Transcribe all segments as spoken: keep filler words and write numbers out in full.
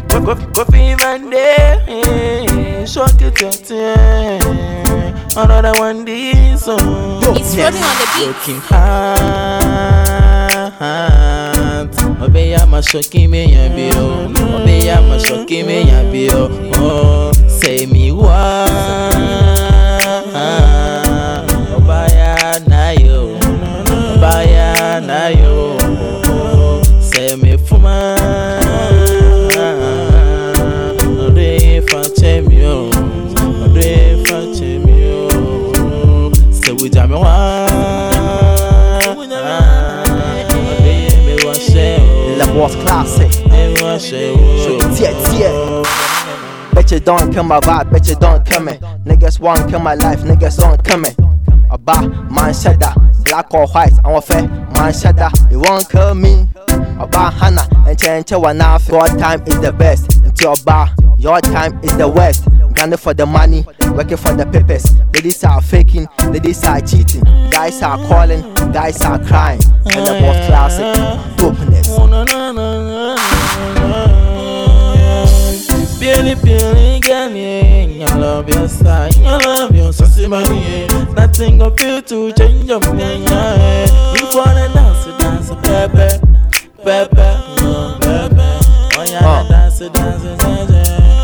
Coffee Van Day, shock it at another one this song. It's running on the beat. Broken heart. Obey my shocking me and bill. Obey my shocking me and bill. Oh, say me what? Obaya na yo. Obaya na yo. Say me fuma. Ode fa chemio. Ode fa chemio. Say we jam wa. Was classic. Tiet, tiet. Bet you don't kill my vibe, bet you don't kill me. Niggas won't kill my life, niggas don't kill me. Aba, man said that. Black or white, I'm a fair. Man said that. You won't kill me. Aba, Hannah, and change to one half. Your time is the best. Into Aba, your time is the worst. Gunning for the money, working for the papers. Ladies are faking, ladies are cheating. Guys are calling, guys are crying. And the most classic, dopeness. Billy, Billy, Gally, I love your side, I love your sassy money. Nothing of you to change your mind. You wanna dance, dance, pepe, pepe, pepe. Oh, yeah, dance, dance, dance.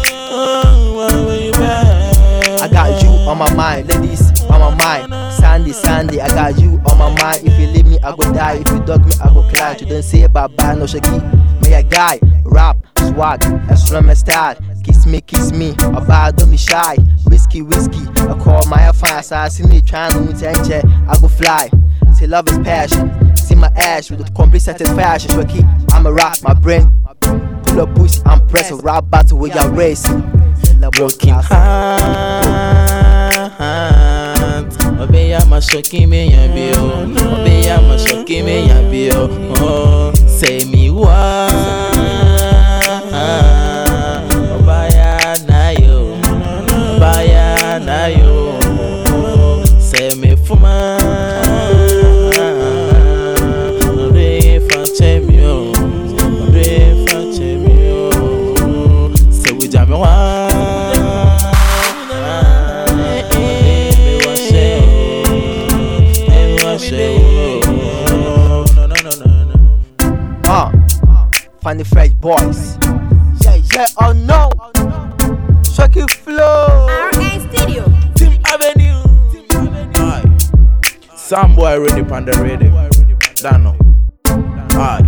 I got you on my mind, ladies on my mind. Sandy, Sandy, I got you on my mind. If you leave me, I go die. If you dog me, I go cry. You don't say bye bye, no shaky. Me a guy, rap, swag, that's from my style. Kiss me, kiss me, about don't be shy. Whiskey, whiskey, I call my fire. So I see me trying to move and I go fly. See love is passion. See my ash with the complete satisfaction. Shaky, I'm a rap, my brain. Pull up push, I'm pressing rap battle with your racing. Broken heart. Obey my shocking me and bill. Obey my shocking me and bill. Oh, say me what? Obaya na yo. Obaya na yo. Say me fuma. Ode fa chemio. Ode fa chemio. Say we jam wa. Uh, Funny Fresh Boys. Yeah, yeah, oh no. Shocky Flow. R A Studio. Team Avenue. Aye. Some boy ready on the radio. Dano. Aye.